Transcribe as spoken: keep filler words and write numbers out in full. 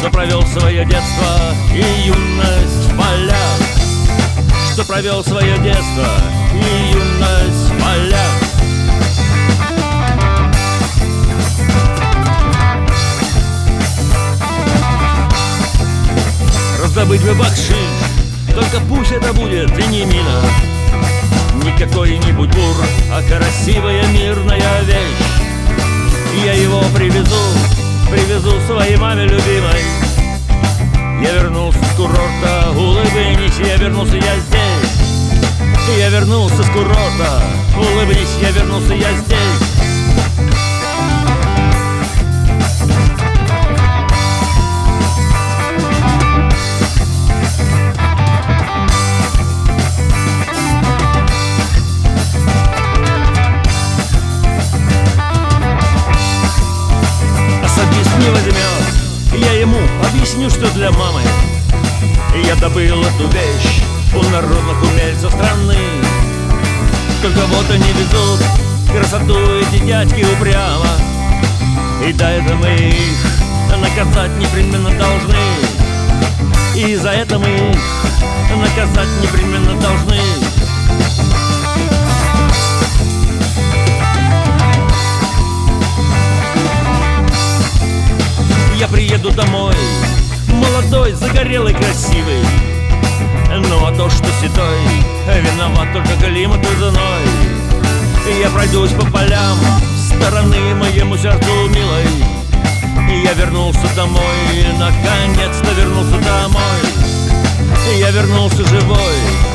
что провел свое детство и юность в полях, что провел свое детство и юность в полях. Раздобыть бы бакшиш, только пусть это будет и не мина, не какой-нибудь бур, а красивая мирная вещь. Я его привезу, привезу своей маме любимой. Я вернулся с курорта, улыбнись, я вернулся, я здесь. Я вернулся с курорта, улыбнись, я вернулся, я здесь. Не возьмет, я ему объясню, что для мамы я добыл эту вещь у народных умельцев страны. Только вот они везут красоту эти дядьки упрямо, и да, это мы их наказать непременно должны. И за это мы их наказать непременно должны. Я приеду домой, молодой, загорелый, красивый. Ну а то, что седой, виноват только климат и зной. Я пройдусь по полям стороны моему сердцу милой. Я вернулся домой, наконец-то вернулся домой. Я вернулся живой,